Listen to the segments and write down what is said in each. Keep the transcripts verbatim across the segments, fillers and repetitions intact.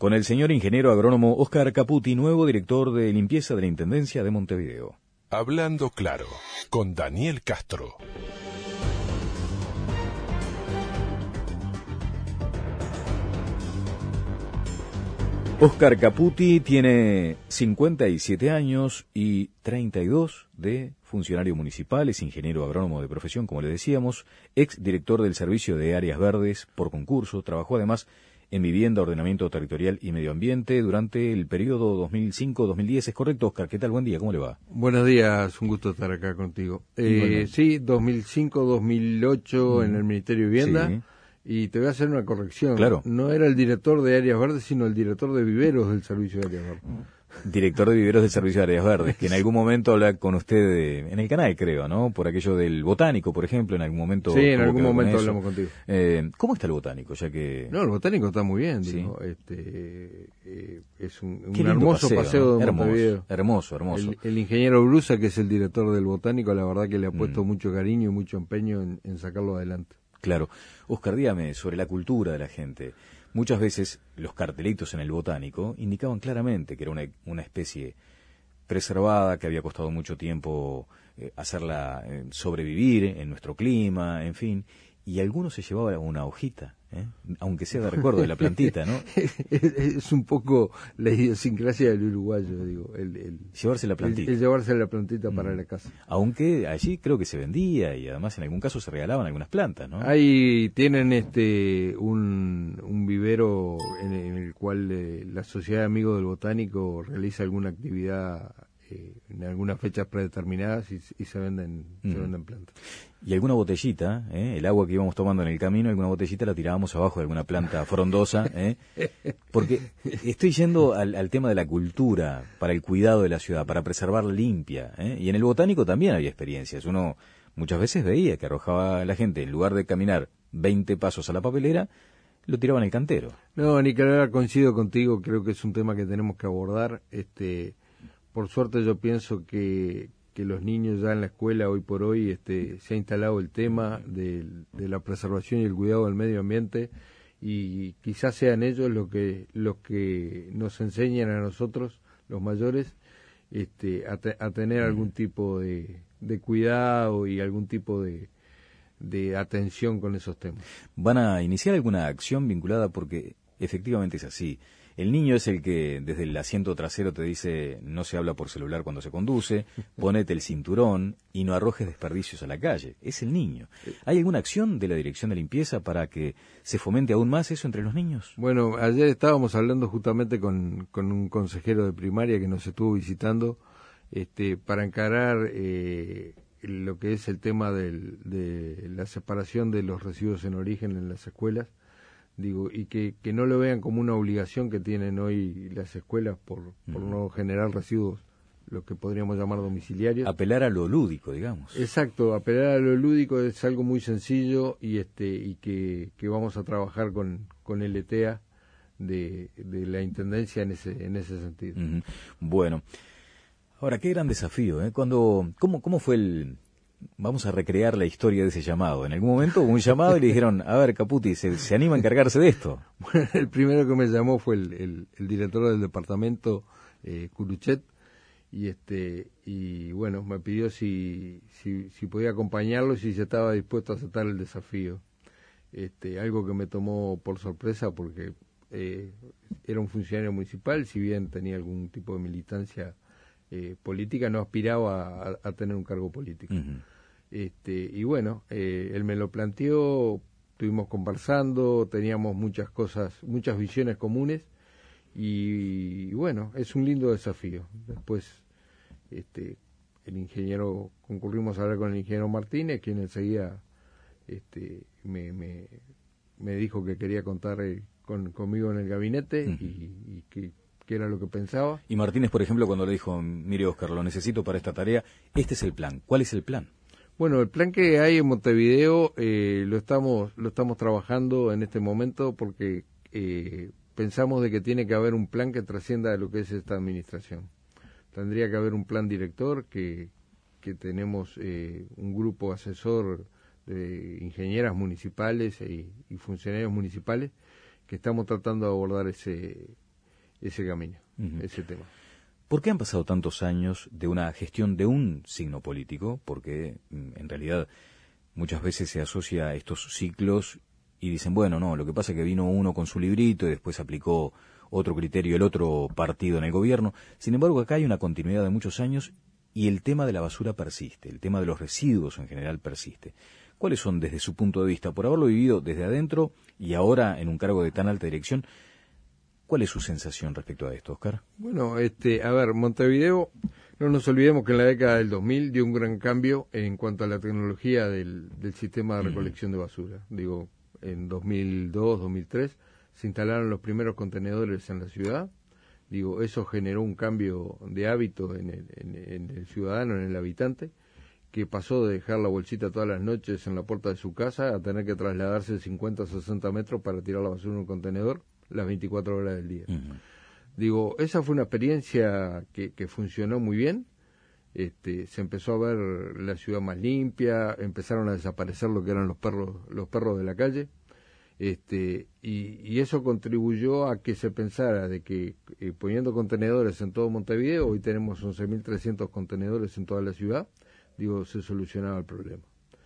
con el señor ingeniero agrónomo Óscar Caputi, nuevo director de limpieza de la Intendencia de Montevideo. Hablando claro, con Daniel Castro. Óscar Caputi tiene cincuenta y siete años y treinta y dos de funcionario municipal, es ingeniero agrónomo de profesión, como le decíamos, ex director del Servicio de Áreas Verdes por concurso, trabajó además en vivienda, ordenamiento territorial y medio ambiente durante el periodo dos mil cinco a dos mil diez. ¿Es correcto, Óscar? ¿Qué tal? Buen día, ¿cómo le va? Buenos días, un gusto estar acá contigo. Eh, sí, dos mil cinco a dos mil ocho mm. en el Ministerio de Vivienda. Sí. Y te voy a hacer una corrección. Claro. No era el director de Áreas Verdes, sino el director de viveros del Servicio de Áreas Verdes. Director de viveros del Servicio de Áreas Verdes, que en algún momento habla con usted de, en el canal, creo, ¿no? Por aquello del botánico, por ejemplo, en algún momento. Sí, en algún momento con hablamos contigo. Eh, ¿Cómo está el botánico? Ya que No, el botánico está muy bien, ¿sí? Digo, este, eh, es un, un hermoso paseo, paseo ¿no? de hermoso, Montevideo. Hermoso, hermoso. El, el ingeniero Brusa, que es el director del botánico, la verdad que le ha puesto mm. mucho cariño y mucho empeño en, en sacarlo adelante. Claro. Óscar, dígame sobre la cultura de la gente. Muchas veces los cartelitos en el botánico indicaban claramente que era una, una especie preservada, que había costado mucho tiempo eh, hacerla eh, sobrevivir en nuestro clima, en fin, y algunos se llevaban una hojita, ¿eh? aunque sea de recuerdo de la plantita, ¿no? Es un poco la idiosincrasia del uruguayo, digo, el, el llevarse la plantita. El, el llevarse la plantita mm. para la casa. Aunque allí creo que se vendía y además en algún caso se regalaban algunas plantas, ¿no? Ahí tienen este un, un vivero en, en el cual eh, la Sociedad de Amigos del Botánico realiza alguna actividad eh, en algunas fechas predeterminadas y, y se venden mm. se venden plantas. Y alguna botellita, ¿eh? el agua que íbamos tomando en el camino, alguna botellita la tirábamos abajo de alguna planta frondosa, ¿eh? porque estoy yendo al, al tema de la cultura, para el cuidado de la ciudad, para preservarla limpia, ¿eh? y en el botánico también había experiencias. Uno muchas veces veía que arrojaba a la gente, en lugar de caminar veinte pasos a la papelera, lo tiraba en el cantero. No, Nicolás, coincido contigo, creo que es un tema que tenemos que abordar. Este, por suerte yo pienso que que los niños ya en la escuela hoy por hoy este, se ha instalado el tema de, de la preservación y el cuidado del medio ambiente y quizás sean ellos los que los que nos enseñan a nosotros, los mayores, este, a, te, a tener algún tipo de, de cuidado y algún tipo de, de atención con esos temas. ¿Van a iniciar alguna acción vinculada? Porque efectivamente es así. El niño es el que desde el asiento trasero te dice no se habla por celular cuando se conduce, ponete el cinturón y no arrojes desperdicios a la calle. Es el niño. ¿Hay alguna acción de la Dirección de Limpieza para que se fomente aún más eso entre los niños? Bueno, ayer estábamos hablando justamente con, con un consejero de primaria que nos estuvo visitando este, para encarar eh, lo que es el tema del, de la separación de los residuos en origen en las escuelas. Digo, y que, que no lo vean como una obligación que tienen hoy las escuelas por, por no generar residuos, lo que podríamos llamar domiciliarios. Apelar a lo lúdico, digamos. Exacto, apelar a lo lúdico es algo muy sencillo y este y que, que vamos a trabajar con, con el E T A de, de la Intendencia en ese en ese sentido. Uh-huh. Bueno, ahora, qué gran desafío, ¿eh? Cuando, ¿cómo, cómo fue el...? Vamos a recrear la historia de ese llamado. En algún momento hubo un llamado y le dijeron, a ver, Caputi, ¿se, se anima a encargarse de esto? Bueno, el primero que me llamó fue el, el, el director del departamento, eh, Curuchet, y este y bueno, me pidió si, si, si podía acompañarlo y si se estaba dispuesto a aceptar el desafío. Este, algo que me tomó por sorpresa porque eh, era un funcionario municipal, si bien tenía algún tipo de militancia eh, política, no aspiraba a, a tener un cargo político. Uh-huh. Este, y bueno, eh, él me lo planteó, estuvimos conversando, teníamos muchas cosas, muchas visiones comunes y, y bueno, es un lindo desafío. Después este, el ingeniero, concurrimos a hablar con el ingeniero Martínez, quien enseguida este, me, me, me dijo que quería contar eh, con, conmigo en el gabinete uh-huh. y, y que, que era lo que pensaba. Y Martínez, por ejemplo, cuando le dijo, mire Óscar, lo necesito para esta tarea, este es el plan. ¿Cuál es el plan? Bueno, el plan que hay en Montevideo eh, lo estamos lo estamos trabajando en este momento porque eh, pensamos de que tiene que haber un plan que trascienda de lo que es esta administración. Tendría que haber un plan director que, que tenemos eh, un grupo asesor de ingenieras municipales y, y funcionarios municipales que estamos tratando de abordar ese ese camino, Uh-huh. ese tema. ¿Por qué han pasado tantos años de una gestión de un signo político? Porque en realidad muchas veces se asocia a estos ciclos y dicen, bueno, no, lo que pasa es que vino uno con su librito y después aplicó otro criterio el otro partido en el gobierno. Sin embargo, acá hay una continuidad de muchos años y el tema de la basura persiste, el tema de los residuos en general persiste. ¿Cuáles son, desde su punto de vista, por haberlo vivido desde adentro y ahora en un cargo de tan alta dirección, cuál es su sensación respecto a esto, Oscar? Bueno, este, a ver, Montevideo, no nos olvidemos que en la década del dos mil dio un gran cambio en cuanto a la tecnología del, del sistema de recolección mm. de basura. Digo, en dos mil dos, dos mil tres se instalaron los primeros contenedores en la ciudad. Digo, eso generó un cambio de hábito en el, en, en el ciudadano, en el habitante, que pasó de dejar la bolsita todas las noches en la puerta de su casa a tener que trasladarse cincuenta o sesenta metros para tirar la basura en un contenedor las veinticuatro horas del día. Uh-huh. Digo, esa fue una experiencia que, que funcionó muy bien. Este, se empezó a ver la ciudad más limpia, empezaron a desaparecer lo que eran los perros, los perros de la calle. Este, y, y eso contribuyó a que se pensara de que eh, poniendo contenedores en todo Montevideo, hoy tenemos once mil trescientos contenedores en toda la ciudad, digo, se solucionaba el problema.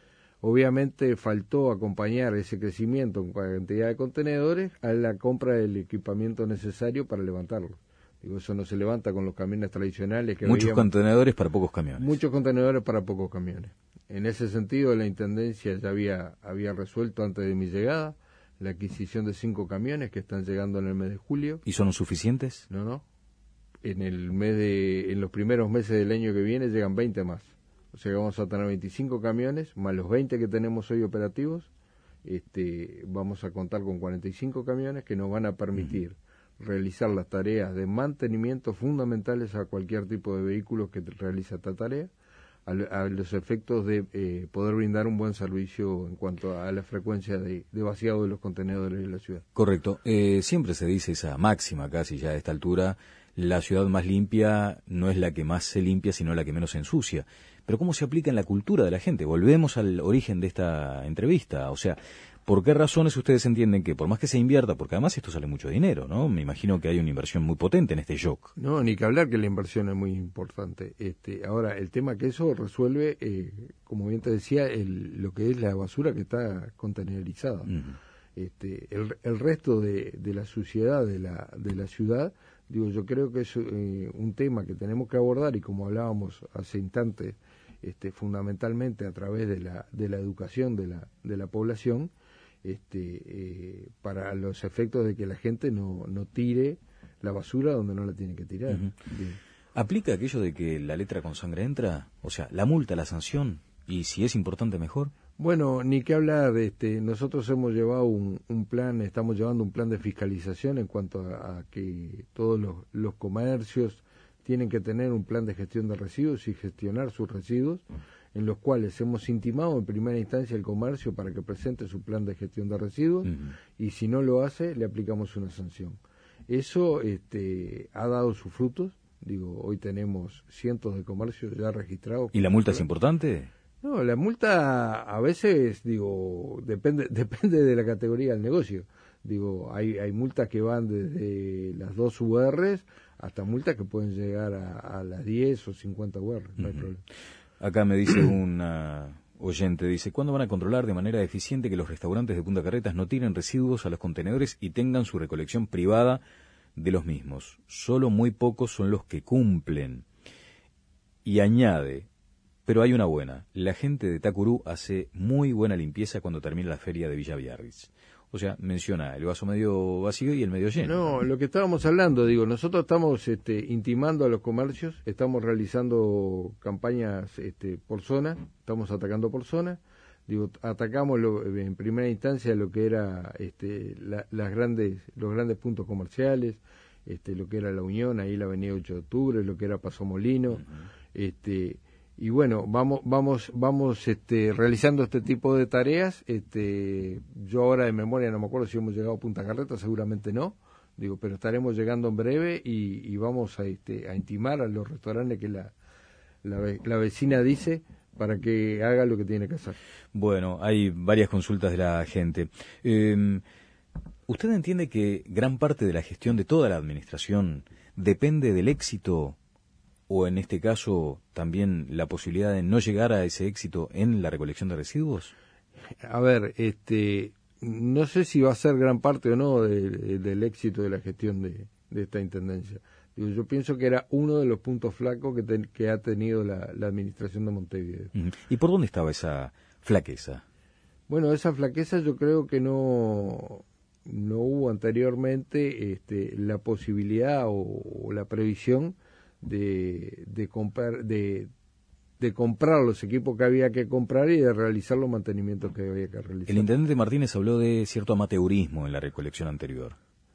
Obviamente faltó acompañar ese crecimiento en cantidad de contenedores a la compra del equipamiento necesario para levantarlos. Digo, eso no se levanta con los camiones tradicionales. Que Muchos veíamos. contenedores para pocos camiones. Muchos contenedores para pocos camiones. En ese sentido, la Intendencia ya había, había resuelto antes de mi llegada la adquisición de cinco camiones que están llegando en el mes de julio. ¿Y son suficientes? No, no. En el mes de, en los primeros meses del año que viene llegan veinte más. O sea que vamos a tener veinticinco camiones, más los veinte que tenemos hoy operativos. Este, vamos a contar con cuarenta y cinco camiones que nos van a permitir uh-huh. realizar las tareas de mantenimiento fundamentales a cualquier tipo de vehículo que realice esta tarea, a, a los efectos de eh, poder brindar un buen servicio en cuanto a la frecuencia de, de vaciado de los contenedores de la ciudad. Correcto. Eh, siempre se dice esa máxima casi ya a esta altura, la ciudad más limpia no es la que más se limpia, sino la que menos se ensucia. Pero ¿cómo se aplica en la cultura de la gente? Volvemos al origen de esta entrevista. O sea, ¿por qué razones ustedes entienden que por más que se invierta, porque además esto sale mucho dinero, ¿no? Me imagino que hay una inversión muy potente en este shock. No, ni que hablar que la inversión es muy importante. Este, ahora, el tema que eso resuelve, eh, como bien te decía, el, lo que es la basura que está contenerizada. Uh-huh. Este, el, el resto de, de la suciedad de la, de la ciudad, digo, yo creo que es eh, un tema que tenemos que abordar y como hablábamos hace instantes, este, fundamentalmente a través de la, de la educación de la, de la población, este, eh, para los efectos de que la gente no, no tire la basura donde no la tiene que tirar. Uh-huh. ¿Aplica aquello de que la letra con sangre entra? O sea, la multa, la sanción, y si es importante mejor. Bueno, ni que hablar, este, nosotros hemos llevado un, un plan, estamos llevando un plan de fiscalización en cuanto a, a que todos los, los comercios tienen que tener un plan de gestión de residuos y gestionar sus residuos, en los cuales hemos intimado en primera instancia el comercio para que presente su plan de gestión de residuos, uh-huh. y si no lo hace, le aplicamos una sanción. Eso este, ha dado sus frutos, digo, hoy tenemos cientos de comercios ya registrados. ¿Y la multa es importante? No, la multa a veces, digo, depende depende de la categoría del negocio. Digo, hay hay multas que van desde las dos U Rs hasta multas que pueden llegar a, a las diez o cincuenta U Rs, no uh-huh. hay problema. Acá me dice una oyente, dice, ¿cuándo van a controlar de manera eficiente que los restaurantes de Punta Carretas no tiren residuos a los contenedores y tengan su recolección privada de los mismos? Solo muy pocos son los que cumplen. Y añade, pero hay una buena, la gente de Tacurú hace muy buena limpieza cuando termina la feria de Villa Biarritz. O sea, menciona el vaso medio vacío y el medio lleno. No, lo que estábamos hablando, digo, nosotros estamos este, intimando a los comercios, estamos realizando campañas este, por zona, estamos atacando por zona, digo, atacamos lo, en primera instancia lo que era este, la, las grandes, los grandes puntos comerciales, este, lo que era La Unión, ahí la avenida ocho de octubre, lo que era Paso Molino, uh-huh. este y bueno, vamos vamos vamos este realizando este tipo de tareas. Este yo ahora de memoria no me acuerdo si hemos llegado a Punta Carretas, seguramente no, digo, pero estaremos llegando en breve y, y vamos a este a intimar a los restaurantes que la, la la vecina dice para que haga lo que tiene que hacer. Bueno, hay varias consultas de la gente. Eh, ¿Usted entiende que gran parte de la gestión de toda la administración depende del éxito, o en este caso también la posibilidad de no llegar a ese éxito en la recolección de residuos? A ver, este, no sé si va a ser gran parte o no de, de, del éxito de la gestión de, de esta intendencia. Digo, yo pienso que era uno de los puntos flacos que, ten, que ha tenido la, la administración de Montevideo. ¿Y por dónde estaba esa flaqueza? Bueno, esa flaqueza yo creo que no, no hubo anteriormente este, la posibilidad o, o la previsión de, de comprar de, de comprar los equipos que había que comprar y de realizar los mantenimientos que había que realizar. El intendente Martínez habló de cierto amateurismo en la recolección anterior.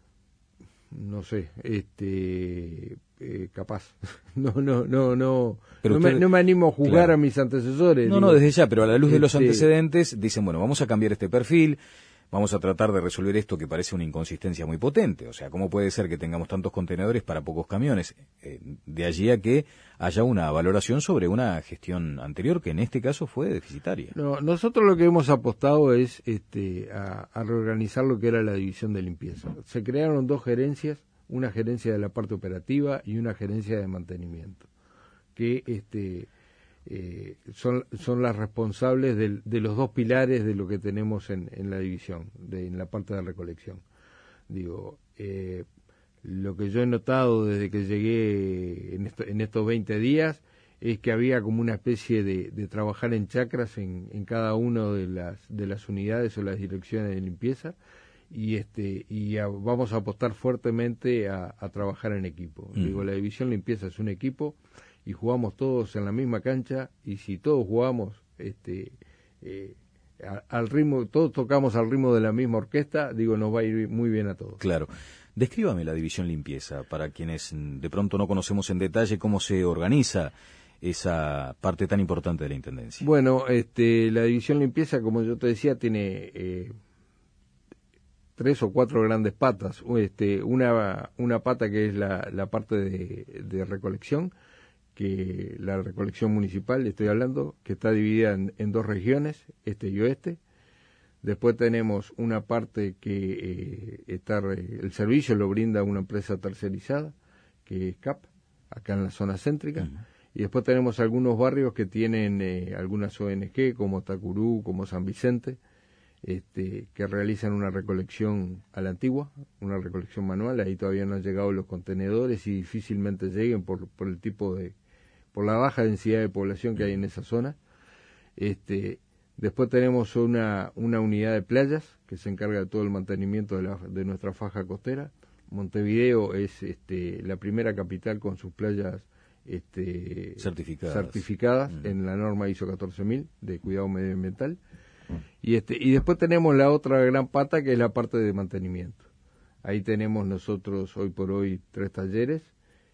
No sé, este, eh, capaz. No, no, no, no. Pero no, usted, me, no me animo a juzgar claro. a mis antecesores. No, digo, no, desde ya, pero a la luz de los este, antecedentes dicen, bueno, vamos a cambiar este perfil, vamos a tratar de resolver esto que parece una inconsistencia muy potente. O sea, ¿cómo puede ser que tengamos tantos contenedores para pocos camiones? Eh, de allí a que haya una valoración sobre una gestión anterior que en este caso fue deficitaria. No, nosotros lo que hemos apostado es este, a, a reorganizar lo que era la división de limpieza. Se crearon dos gerencias, una gerencia de la parte operativa y una gerencia de mantenimiento, que este, eh, son, son las responsables de, de los dos pilares de lo que tenemos en, en la división, de, en la parte de recolección. Digo, eh, lo que yo he notado desde que llegué en, esto, en estos veinte días es que había como una especie de, de trabajar en chacras en, en cada una de las, de las unidades o las direcciones de limpieza, y este y a, vamos a apostar fuertemente a, a trabajar en equipo. Mm. Digo, la división limpieza es un equipo y jugamos todos en la misma cancha, y si todos jugamos este eh, a, al ritmo, todos tocamos al ritmo de la misma orquesta, digo, nos va a ir muy bien a todos. Claro. Descríbame la división limpieza, para quienes de pronto no conocemos en detalle cómo se organiza esa parte tan importante de la Intendencia. Bueno, este la división limpieza, como yo te decía, tiene eh, tres o cuatro grandes patas. Este, una, una pata que es la, la parte de, de recolección, que la recolección municipal, estoy hablando, que está dividida en, en dos regiones, este y oeste. Después tenemos una parte que eh, está, el servicio lo brinda una empresa tercerizada, que es C A P, acá en la zona céntrica. Uh-huh. Y después tenemos algunos barrios que tienen eh, algunas O N G, como Tacurú, como San Vicente, Este, que realizan una recolección a la antigua, una recolección manual. Ahí todavía no han llegado los contenedores y difícilmente lleguen por, por el tipo de, por la baja densidad de población que hay en esa zona. Este, después tenemos una, una unidad de playas que se encarga de todo el mantenimiento de, la, de nuestra faja costera. Montevideo es este, la primera capital con sus playas este, certificadas, certificadas mm. en la norma I S O catorce mil de cuidado medioambiental. Y este y después tenemos la otra gran pata, que es la parte de mantenimiento. Ahí tenemos nosotros hoy por hoy tres talleres,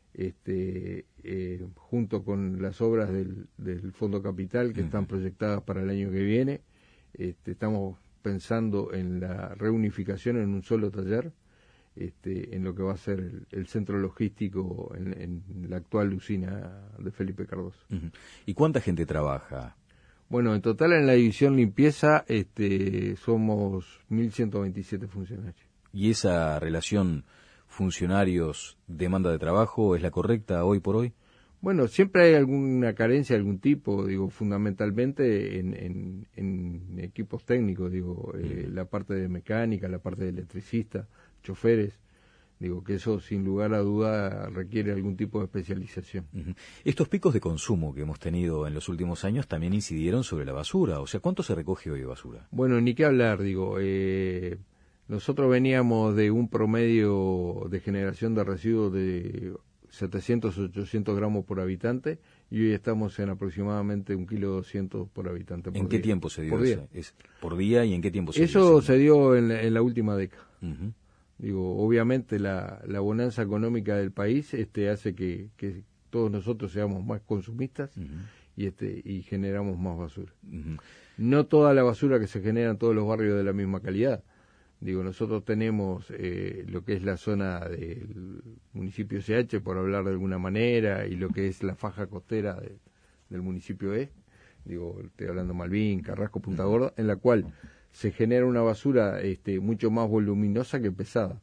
este eh, junto con las obras del, del Fondo Capital que están proyectadas para el año que viene. Este, estamos pensando en la reunificación en un solo taller, este, en lo que va a ser el, el centro logístico en, en la actual usina de Felipe Cardoso. ¿Y cuánta gente trabaja? Bueno, en total en la división limpieza este, somos mil ciento veintisiete funcionarios. ¿Y esa relación funcionarios-demanda de trabajo es la correcta hoy por hoy? Bueno, siempre hay alguna carencia de algún tipo, digo, fundamentalmente en, en, en equipos técnicos, digo, eh, la parte de mecánica, la parte de electricista, choferes. Digo que eso, sin lugar a duda, requiere algún tipo de especialización. Uh-huh. Estos picos de consumo que hemos tenido en los últimos años también incidieron sobre la basura. O sea, ¿cuánto se recoge hoy de basura? Bueno, ni qué hablar, digo. Eh, nosotros veníamos de un promedio de generación de residuos de setecientos, ochocientos gramos por habitante, y hoy estamos en aproximadamente un kilo doscientos por habitante. Por ¿En día. qué tiempo se dio por eso? Día. ¿Es por día y en qué tiempo se eso dio? Eso se dio en la, en la última década. Uh-huh. Digo, obviamente la, la bonanza económica del país este hace que, que todos nosotros seamos más consumistas uh-huh. y este y generamos más basura. Uh-huh. No toda la basura que se genera en todos los barrios de la misma calidad. Digo, nosotros tenemos eh, lo que es la zona del municipio C H, por hablar de alguna manera, y lo que es la faja costera de, del municipio E, digo, estoy hablando Malvin, Carrasco, Punta Gorda, en la cual se genera una basura este, mucho más voluminosa que pesada.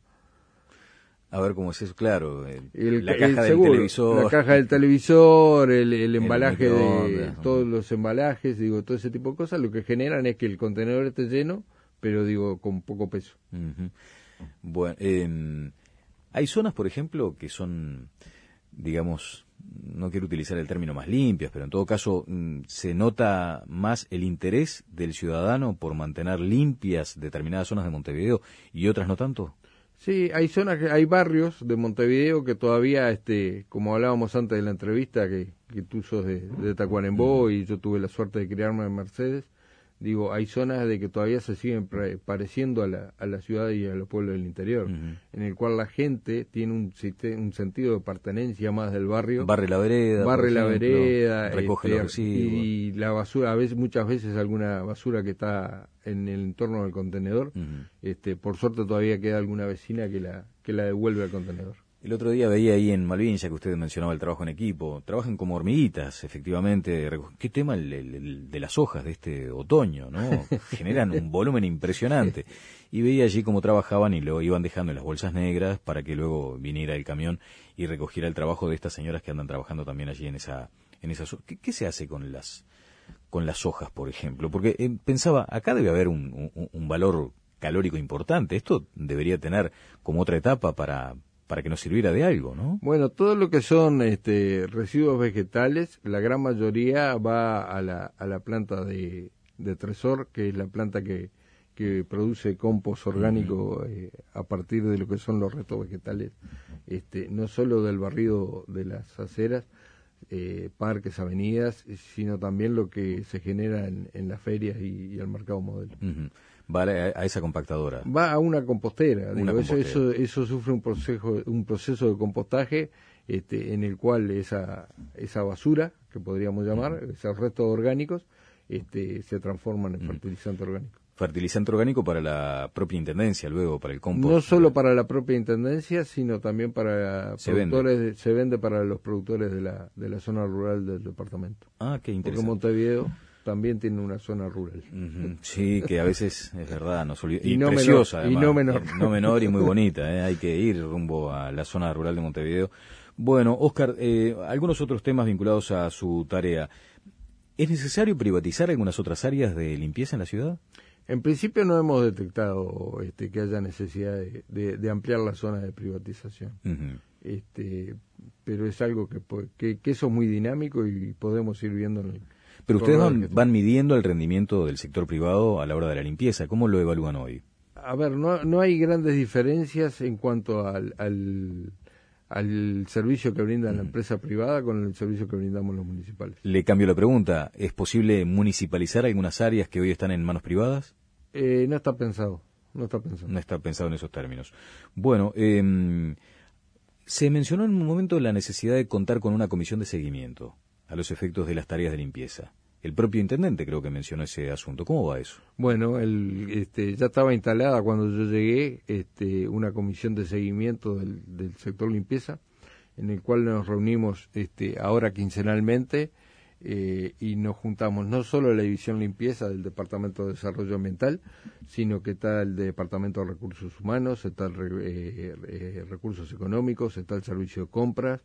A ver cómo es eso, claro, el, El, la caja el del seguro, televisor. La caja del televisor, el, el embalaje el de todos los embalajes, digo, todo ese tipo de cosas, lo que generan es que el contenedor esté lleno, pero digo, con poco peso. Uh-huh. Bueno, eh, hay zonas, por ejemplo, que son, digamos, no quiero utilizar el término más limpias, pero en todo caso mm, se nota más el interés del ciudadano por mantener limpias determinadas zonas de Montevideo y otras no tanto. Sí, hay zonas, que, hay barrios de Montevideo que todavía, este, como hablábamos antes de la entrevista, que, que tú sos de, de Tacuarembó y yo tuve la suerte de criarme en Mercedes, digo, hay zonas de que todavía se siguen pre- pareciendo a la, a la ciudad y a los pueblos del interior, uh-huh. en el cual la gente tiene un, un sentido de pertenencia más del barrio. Barre la vereda, barre la ejemplo, vereda, recoge este, los residuos. Y la basura, a veces, muchas veces alguna basura que está en el entorno del contenedor, uh-huh. este, por suerte todavía queda alguna vecina que la, que la devuelve al contenedor. El otro día veía ahí en Malvin, ya que usted mencionaba el trabajo en equipo, trabajan como hormiguitas, efectivamente. ¿Qué tema el, el, el de las hojas de este otoño, no? Generan un volumen impresionante. Y veía allí cómo trabajaban y lo iban dejando en las bolsas negras para que luego viniera el camión y recogiera el trabajo de estas señoras que andan trabajando también allí en esa, en esa. ¿Qué, qué se hace con las, con las hojas, por ejemplo? Porque eh, pensaba, acá debe haber un, un, un valor calórico importante. Esto debería tener como otra etapa para para que nos sirviera de algo, ¿no? Bueno, todo lo que son este, residuos vegetales, la gran mayoría va a la, a la planta de, de Tresor, que es la planta que, que produce compost orgánico uh-huh. eh, a partir de lo que son los restos vegetales, este, no solo del barrido de las aceras, eh, parques, avenidas, sino también lo que se genera en, en las ferias y, y el mercado modelo. Uh-huh. Va a, a esa compactadora. Va a una compostera. Una digo, compostera. Eso, eso, eso sufre un proceso, un proceso de compostaje este, en el cual esa, esa basura, que podríamos llamar, uh-huh. esos restos orgánicos, este, se transforman en uh-huh. fertilizante orgánico. Fertilizante orgánico para la propia intendencia, luego para el compost. No solo para la propia intendencia, sino también para se productores, vende. De, se vende para los productores de la, de la zona rural del departamento. Ah, qué interesante. Porque Montevideo también tiene una zona rural. Uh-huh. Sí, que a veces es verdad, nos olvid... y, y no preciosa menor, además, y no menor, y no menor y muy bonita. ¿eh? Hay que ir rumbo a la zona rural de Montevideo. Bueno, Óscar, eh, algunos otros temas vinculados a su tarea. ¿Es necesario privatizar algunas otras áreas de limpieza en la ciudad? En principio no hemos detectado este, que haya necesidad de, de, de ampliar la zona de privatización. Uh-huh. Este, pero es algo que, que, que eso es muy dinámico y podemos ir viendo en el... Pero ustedes van, van midiendo el rendimiento del sector privado a la hora de la limpieza. ¿Cómo lo evalúan hoy? A ver, no, no hay grandes diferencias en cuanto al, al, al servicio que brinda la empresa privada con el servicio que brindamos los municipales. Le cambio la pregunta. ¿Es posible municipalizar algunas áreas que hoy están en manos privadas? Eh, no está pensado. No está pensado. No está pensado en esos términos. Bueno, eh, se mencionó en un momento la necesidad de contar con una comisión de seguimiento a los efectos de las tareas de limpieza. El propio intendente creo que mencionó ese asunto. ¿Cómo va eso? Bueno, el, este, ya estaba instalada cuando yo llegué este, una comisión de seguimiento del, del sector limpieza, en el cual nos reunimos este, ahora quincenalmente eh, y nos juntamos no solo la división limpieza del Departamento de Desarrollo Ambiental, sino que está el Departamento de Recursos Humanos, está el eh, eh, Recursos Económicos, está el Servicio de Compras,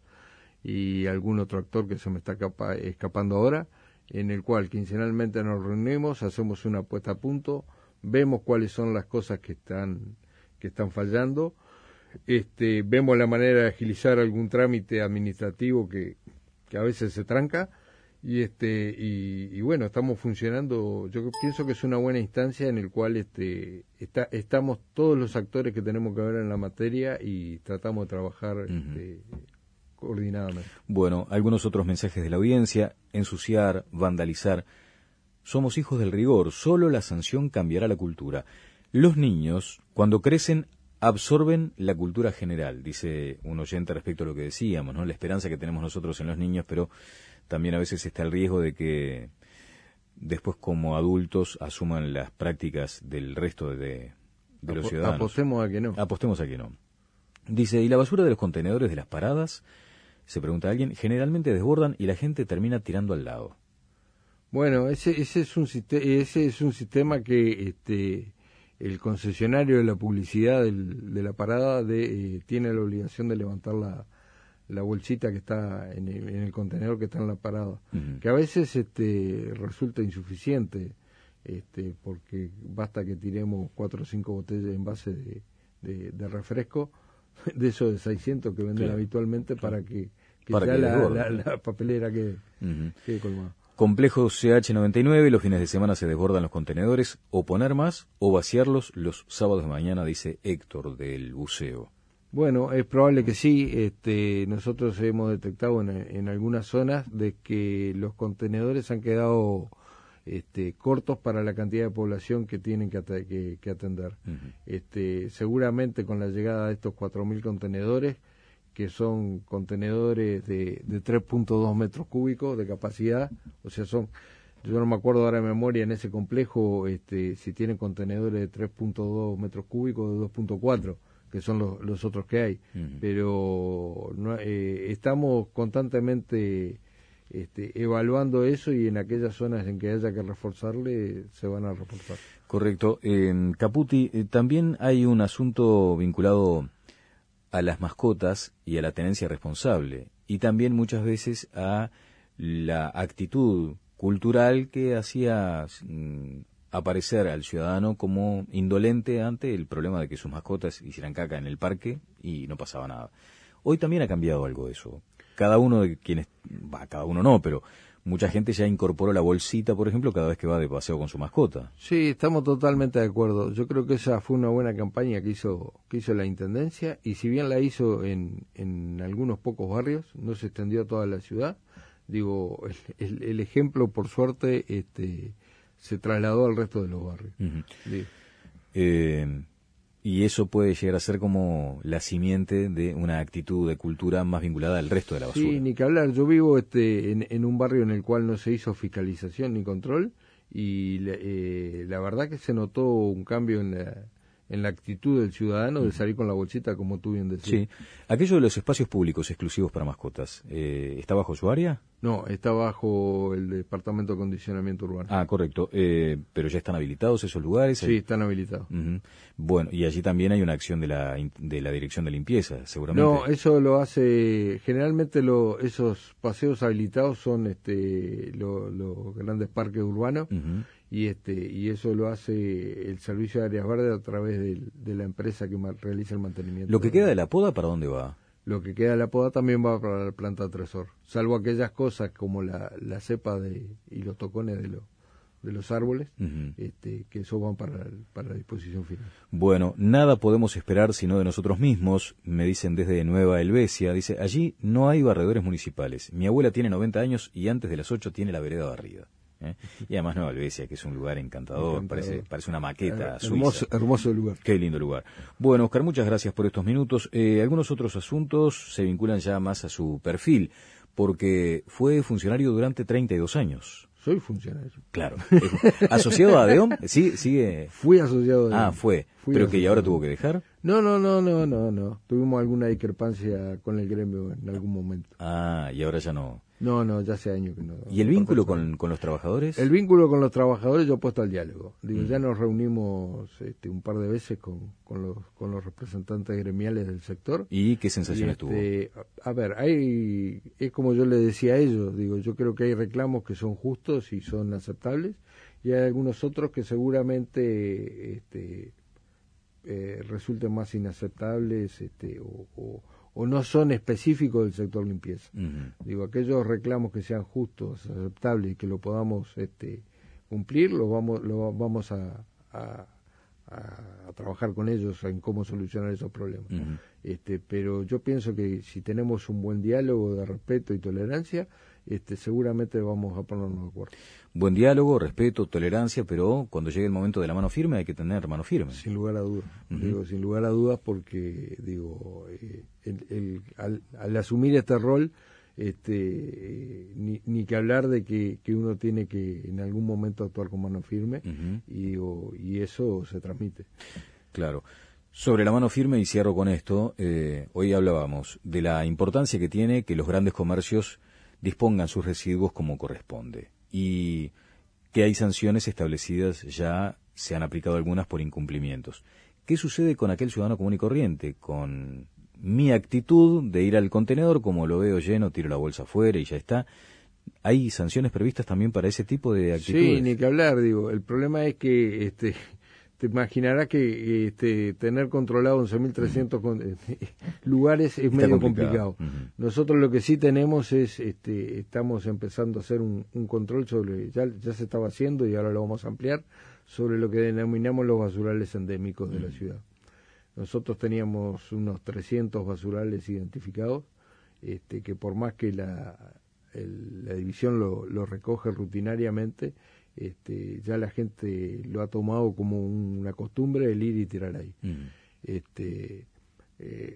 y algún otro actor que se me está capa, escapando ahora, en el cual quincenalmente nos reunimos, hacemos una puesta a punto, vemos cuáles son las cosas que están que están fallando, este, vemos la manera de agilizar algún trámite administrativo que, que a veces se tranca, y este y, y bueno, estamos funcionando. Yo pienso que es una buena instancia en el cual este está, estamos todos los actores que tenemos que ver en la materia y tratamos de trabajar uh-huh. este, coordinadamente. Bueno, algunos otros mensajes de la audiencia: ensuciar, vandalizar. Somos hijos del rigor, solo la sanción cambiará la cultura. Los niños, cuando crecen, absorben la cultura general, dice un oyente respecto a lo que decíamos, ¿no? La esperanza que tenemos nosotros en los niños, pero también a veces está el riesgo de que después como adultos asuman las prácticas del resto de, de los Apo- ciudadanos. Apostemos a que no. Apostemos a que no. Dice, ¿y la basura de los contenedores de las paradas? Se pregunta alguien, generalmente desbordan y la gente termina tirando al lado. Bueno, ese, ese, es, un, ese es un sistema que este, el concesionario de la publicidad del, de la parada de, eh, tiene la obligación de levantar la, la bolsita que está en el, en el contenedor que está en la parada, uh-huh. que a veces este, resulta insuficiente, este, porque basta que tiremos cuatro o cinco botellas en base de, de, de refresco, de esos de seiscientos que venden claro. habitualmente, claro. para que, que para ya que la, la, la papelera quede, uh-huh. quede colmada. Complejo C H noventa y nueve, los fines de semana se desbordan los contenedores, o poner más o vaciarlos los sábados de mañana, dice Héctor del buceo. Bueno, es probable que sí. Este, nosotros hemos detectado en, en algunas zonas de que los contenedores han quedado este, cortos para la cantidad de población que tienen que, at que, que atender. Uh-huh. Este, seguramente con la llegada de estos cuatro mil contenedores, que son contenedores de, de tres punto dos metros cúbicos de capacidad, o sea, son, yo no me acuerdo ahora de memoria en ese complejo, este, si tienen contenedores de tres punto dos metros cúbicos o de dos punto cuatro, que son los, los otros que hay, uh-huh. pero no, eh, estamos constantemente este, evaluando eso, y en aquellas zonas en que haya que reforzarle, se van a reforzar. Correcto. En Caputi eh, también hay un asunto vinculado a las mascotas y a la tenencia responsable, y también muchas veces a la actitud cultural que hacía mm, aparecer al ciudadano como indolente ante el problema de que sus mascotas hicieran caca en el parque y no pasaba nada. Hoy también ha cambiado algo eso. Cada uno de quienes, bah, cada uno no, pero mucha gente ya incorporó la bolsita, por ejemplo, cada vez que va de paseo con su mascota. Sí, estamos totalmente de acuerdo. Yo creo que esa fue una buena campaña que hizo que hizo la Intendencia, y si bien la hizo en, en algunos pocos barrios, no se extendió a toda la ciudad. Digo, el, el, el ejemplo, por suerte, este, se trasladó al resto de los barrios. Uh-huh. Sí. Eh, y eso puede llegar a ser como la simiente de una actitud de cultura más vinculada al resto de la basura. Sí, ni que hablar. Yo vivo este en, en un barrio en el cual no se hizo fiscalización ni control, y eh, la verdad que se notó un cambio en la, en la actitud del ciudadano de salir con la bolsita, como tú bien decías. Sí. Aquello de los espacios públicos exclusivos para mascotas, eh, ¿está bajo su área? No, está bajo el Departamento de Acondicionamiento Urbano. Ah, correcto. Eh, ¿Pero ya están habilitados esos lugares? Sí, están habilitados. Uh-huh. Bueno, y allí también hay una acción de la de la Dirección de Limpieza, seguramente. No, eso lo hace, generalmente lo, esos paseos habilitados son este los lo grandes parques urbanos, uh-huh. y este y eso lo hace el Servicio de Áreas Verdes a través de, de la empresa que ma, realiza el mantenimiento. ¿Lo que queda de la poda para dónde va? Lo que queda de la poda también va para la planta Tresor, salvo aquellas cosas como la, la cepa de, y los tocones de, lo, de los árboles, uh-huh. este, que eso van para, para la disposición final. Bueno, nada podemos esperar sino de nosotros mismos, me dicen desde Nueva Helvecia. Dice, allí no hay barredores municipales. Mi abuela tiene noventa años y antes de las ocho tiene la vereda barrida. ¿Eh? Y además Nueva Helvecia, que es un lugar encantador, encantador. Parece, parece una maqueta eh, suiza. Hermoso, hermoso lugar. Qué lindo lugar. Bueno, Oscar, muchas gracias por estos minutos. Eh, algunos otros asuntos se vinculan ya más a su perfil, porque fue funcionario durante treinta y dos años. Soy funcionario. Claro. ¿Asociado a ADEOM? Sí, sigue. Fui asociado a ADEOM. Ah, fue. Fui ¿Pero que ahora tuvo que dejar? No, no, no, no, no, no. Tuvimos alguna discrepancia con el gremio en algún momento. Ah, y ahora ya no. No, no, ya hace años que no. ¿Y el vínculo con, con los trabajadores? El vínculo con los trabajadores yo he puesto al diálogo. Digo, mm. ya nos reunimos este, un par de veces con, con, los, con los representantes gremiales del sector. ¿Y qué sensaciones y este, tuvo? A ver, hay, es como yo le decía a ellos, digo, yo creo que hay reclamos que son justos y son aceptables, y hay algunos otros que seguramente este, eh, resulten más inaceptables este, o, o o no son específicos del sector limpieza. Uh-huh. Digo, aquellos reclamos que sean justos, aceptables y que lo podamos este, cumplir, lo vamos, lo vamos a, a, a, a trabajar con ellos en cómo solucionar esos problemas. Uh-huh. Este, pero yo pienso que si tenemos un buen diálogo de respeto y tolerancia, este, seguramente vamos a ponernos de acuerdo. Buen diálogo, respeto, tolerancia, pero cuando llegue el momento de la mano firme hay que tener mano firme. Sin lugar a dudas. Uh-huh. Digo, sin lugar a dudas, porque digo, eh, el, el, al, al asumir este rol, este, eh, ni, ni que hablar de que, que uno tiene que en algún momento actuar con mano firme, uh-huh. y, digo, y eso se transmite. Claro. Sobre la mano firme, y cierro con esto, eh, hoy hablábamos de la importancia que tiene que los grandes comercios dispongan sus residuos como corresponde. y que hay sanciones establecidas, ya se han aplicado algunas por incumplimientos. ¿Qué sucede con aquel ciudadano común y corriente? Con mi actitud de ir al contenedor, como lo veo lleno, tiro la bolsa afuera y ya está. ¿Hay sanciones previstas también para ese tipo de actitudes? Sí, ni que hablar, digo. El problema es que este, te imaginarás que este, tener controlado once mil trescientos uh-huh. lugares es Está medio complicado. complicado. Uh-huh. Nosotros lo que sí tenemos es, este, estamos empezando a hacer un, un control sobre, ya, ya se estaba haciendo y ahora lo vamos a ampliar, sobre lo que denominamos los basurales endémicos de uh-huh. la ciudad. Nosotros teníamos unos trescientos basurales identificados, este, que por más que la, el, la división lo, lo recoge rutinariamente, este, ya la gente lo ha tomado como un, una costumbre el ir y tirar ahí. Uh-huh. Este, eh,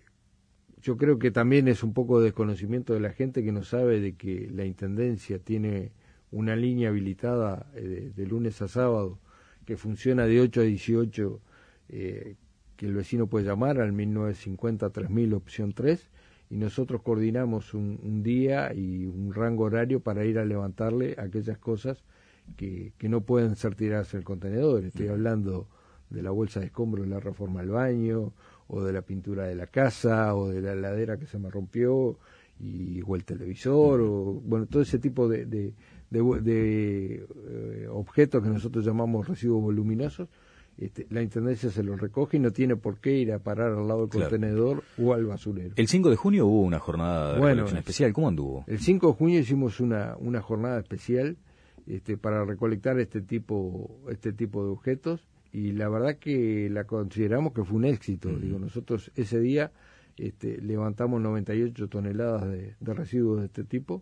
yo creo que también es un poco de desconocimiento de la gente que no sabe de que la Intendencia tiene una línea habilitada eh, de, de lunes a sábado que funciona de ocho a dieciocho, eh, que el vecino puede llamar al mil novecientos cincuenta tres mil opción tres, y nosotros coordinamos un, un día y un rango horario para ir a levantarle aquellas cosas que, que no pueden ser tiradas en el contenedor. Estoy hablando de la bolsa de escombros de la reforma al baño, o de la pintura de la casa, o de la heladera que se me rompió, y, o el televisor, o bueno, todo ese tipo de, de, de, de, de eh, objetos que nosotros llamamos residuos voluminosos. Este, la Intendencia se los recoge y no tiene por qué ir a parar al lado del claro. contenedor o al basurero. El cinco de junio hubo una jornada de bueno, recolección especial. ¿Cómo anduvo? El cinco de junio hicimos una, una jornada especial este, para recolectar este tipo, este tipo de objetos, y la verdad que la consideramos que fue un éxito. Uh-huh. Digo, nosotros ese día este, levantamos noventa y ocho toneladas de, de residuos de este tipo,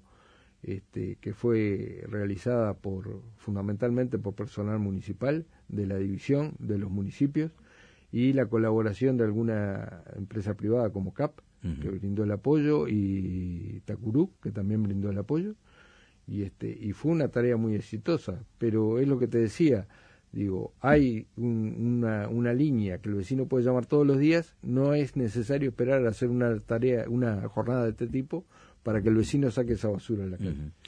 este, que fue realizada por fundamentalmente por personal municipal de la división de los municipios, y la colaboración de alguna empresa privada como C A P, uh-huh. que brindó el apoyo, y Tacurú, que también brindó el apoyo, y este y fue una tarea muy exitosa. Pero es lo que te decía, digo, hay un, una, una línea que el vecino puede llamar todos los días, no es necesario esperar a hacer una tarea, una jornada de este tipo para que el vecino saque esa basura de la calle. Uh-huh.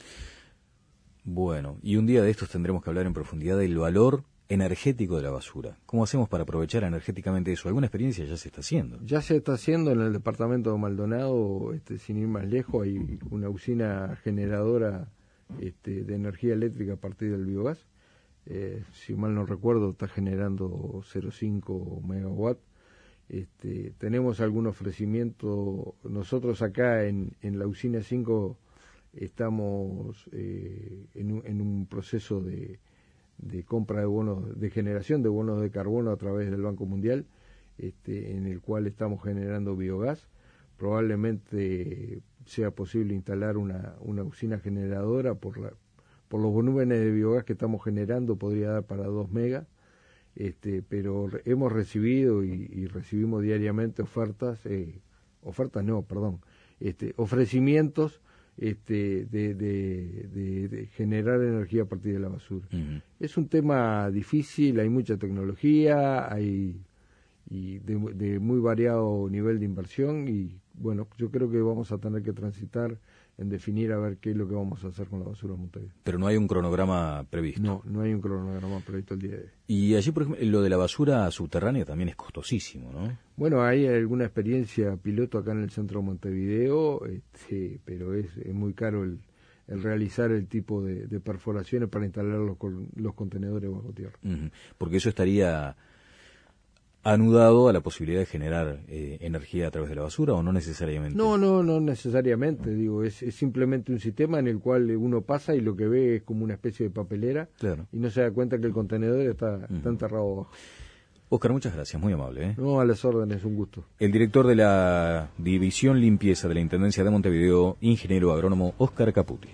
Bueno, y un día de estos tendremos que hablar en profundidad del valor energético de la basura. ¿Cómo hacemos para aprovechar energéticamente eso? ¿Alguna experiencia ya se está haciendo? Ya se está haciendo en el departamento de Maldonado, este, sin ir más lejos, hay una usina generadora este, de energía eléctrica a partir del biogás. Eh, si mal no recuerdo, está generando cero coma cinco megawatts. Este, tenemos algún ofrecimiento. Nosotros acá en, en la usina cinco estamos eh, en, un, en un proceso de, de compra de bonos, de generación de bonos de carbono a través del Banco Mundial, este, en el cual estamos generando biogás. Probablemente sea posible instalar una, una usina generadora por la por los volúmenes de biogás que estamos generando, podría dar para dos megas, este, pero re, hemos recibido y, y recibimos diariamente ofertas, eh, ofertas no, perdón, este, ofrecimientos este, de, de, de, de generar energía a partir de la basura. Uh-huh. Es un tema difícil, hay mucha tecnología, hay y de, de muy variado nivel de inversión, y bueno, yo creo que vamos a tener que transitar en definir a ver qué es lo que vamos a hacer con la basura en Montevideo. Pero no hay un cronograma previsto. No, no hay un cronograma previsto el día de hoy. Y allí, por ejemplo, lo de la basura subterránea también es costosísimo, ¿no? Bueno, hay alguna experiencia piloto acá en el centro de Montevideo, este, pero es, es muy caro el, el realizar el tipo de, de perforaciones para instalar los, los contenedores bajo tierra. Uh-huh. Porque eso estaría anudado a la posibilidad de generar eh, energía a través de la basura, ¿o no necesariamente? No, no, no necesariamente, digo, es, es simplemente un sistema en el cual uno pasa y lo que ve es como una especie de papelera, claro. y no se da cuenta que el contenedor está, uh-huh. está enterrado abajo. Óscar, muchas gracias, muy amable. ¿eh? No, a las órdenes, un gusto. El director de la División Limpieza de la Intendencia de Montevideo, ingeniero agrónomo Óscar Caputi.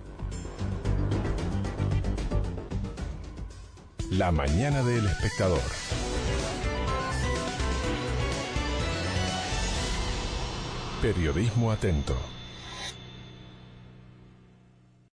La mañana del espectador. Periodismo atento.